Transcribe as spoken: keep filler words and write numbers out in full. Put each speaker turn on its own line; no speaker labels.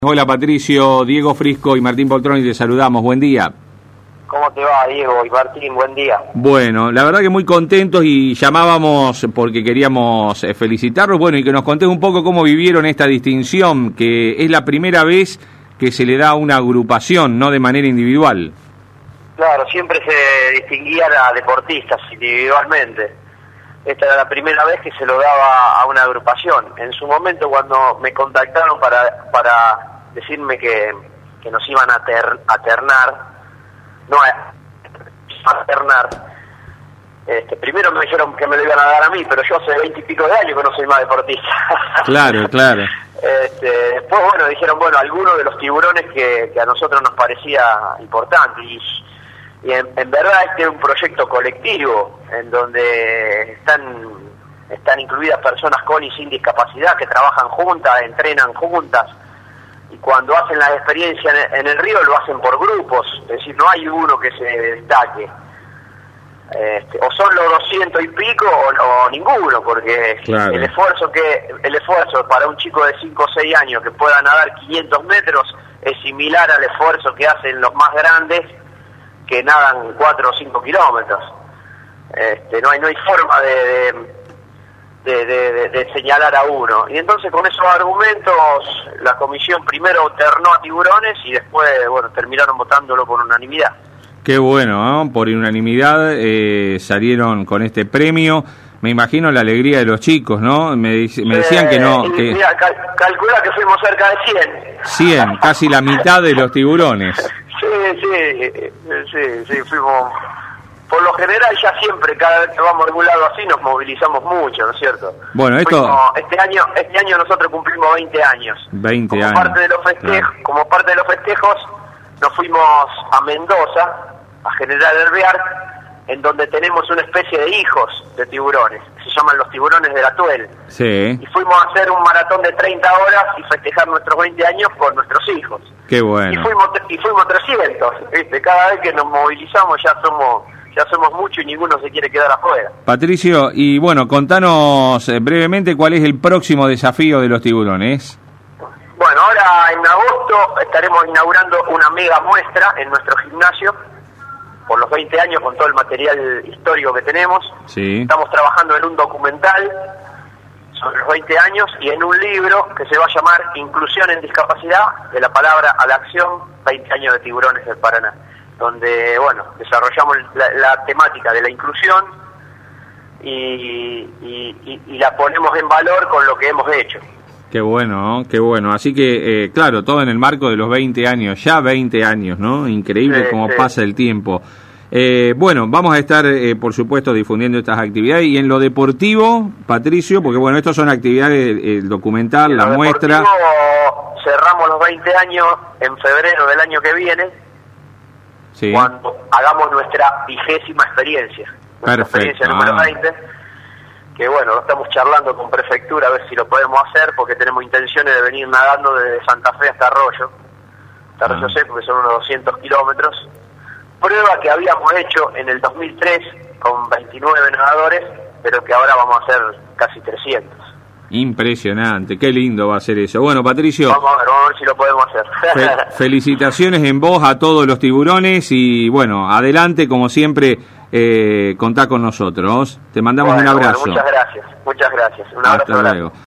Hola Patricio, Diego Frisco y Martín Poltroni, te saludamos, buen día.
¿Cómo te va, Diego y Martín? Buen día.
Bueno, la verdad que muy contentos y llamábamos porque queríamos felicitarlos, bueno, y que nos contés un poco cómo vivieron esta distinción, que es la primera vez que se le da a una agrupación, no de manera individual.
Claro, siempre se distinguían a deportistas individualmente. Esta era la primera vez que se lo daba a una agrupación. En su momento, cuando me contactaron para para decirme que, que nos iban a, ter, a ternar, no a, a ternar, este, primero me dijeron que me lo iban a dar a mí, pero yo hace veinte y pico de años que no soy más deportista.
Claro, claro.
Este, después, bueno, dijeron, bueno, algunos de los tiburones que, que a nosotros nos parecía importante. Y, y en, en verdad este es un proyecto colectivo, en donde están, están incluidas personas con y sin discapacidad, que trabajan juntas, entrenan juntas, y cuando hacen la experiencia en, en el río lo hacen por grupos, es decir, no hay uno que se destaque. Este, o son los doscientos y pico o, o ninguno, porque claro, el esfuerzo que el esfuerzo para un chico de cinco o seis años que pueda nadar quinientos metros es similar al esfuerzo que hacen los más grandes que nadan cuatro o cinco kilómetros. Este, no hay no hay forma de de, de, de de señalar a uno. Y entonces con esos argumentos la comisión primero ternó a tiburones y después, bueno, terminaron votándolo por unanimidad.
Qué bueno, ¿no? Por unanimidad eh, salieron con este premio. Me imagino la alegría de los chicos, ¿no? Me, me decían que no...
Eh,
que...
Mira, cal, calcula que fuimos cerca de cien.
cien, casi la mitad de los tiburones.
Sí, sí, sí, sí, fuimos... Por lo general ya siempre, cada vez que vamos a algún lado así, nos movilizamos mucho, ¿no es cierto?
Bueno, esto...
Fuimos, este año este año nosotros cumplimos veinte años.
veinte
como
años.
Parte de los festejos, claro. Como parte de los festejos, nos fuimos a Mendoza, a General Herbear, en donde tenemos una especie de hijos de tiburones, se llaman los tiburones de la Tuel.
Sí.
Y fuimos a hacer un maratón de treinta horas y festejar nuestros veinte años con nuestros hijos.
Qué bueno.
Y fuimos y fuimos trescientos, ¿viste? Cada vez que nos movilizamos ya somos ya somos muchos y ninguno se quiere quedar afuera.
Patricio, y bueno, contanos eh, brevemente cuál es el próximo desafío de los tiburones.
Bueno, ahora en agosto estaremos inaugurando una mega muestra en nuestro gimnasio, por los veinte años, con todo el material histórico que tenemos.
Sí.
Estamos trabajando en un documental sobre los veinte años y en un libro que se va a llamar Inclusión en Discapacidad, de la palabra a la acción, veinte años de tiburones del Paraná, donde, bueno, desarrollamos la, la temática de la inclusión y, y, y, y la ponemos en valor con lo que hemos hecho.
Qué bueno, ¿no? Qué bueno. Así que, eh, claro, todo en el marco de los veinte años, ya veinte años, ¿no? Increíble sí, cómo sí. pasa el tiempo. Eh, bueno, vamos a estar, eh, por supuesto, difundiendo estas actividades. Y en lo deportivo, Patricio, porque, bueno, estas son actividades, el documental, la muestra.
Cerramos los veinte años en febrero del año que viene, sí, cuando hagamos nuestra vigésima experiencia. Nuestra
Perfecto.
experiencia número
ah.
veinte. Que bueno, lo estamos charlando con prefectura a ver si lo podemos hacer, porque tenemos intenciones de venir nadando desde Santa Fe hasta Arroyo, hasta Arroyo
ah.
Seco, que son unos doscientos kilómetros. Prueba que habíamos hecho en el dos mil tres con veintinueve nadadores, pero que ahora vamos a hacer casi trescientos.
Impresionante, qué lindo va a ser eso. Bueno, Patricio,
vamos a ver, vamos a ver si lo podemos hacer.
Fe felicitaciones en vos a todos los tiburones y bueno, adelante como siempre. Eh, contá con nosotros. Te mandamos bueno, un abrazo.
Bueno, muchas gracias, muchas gracias. Un
Hasta
abrazo.
luego.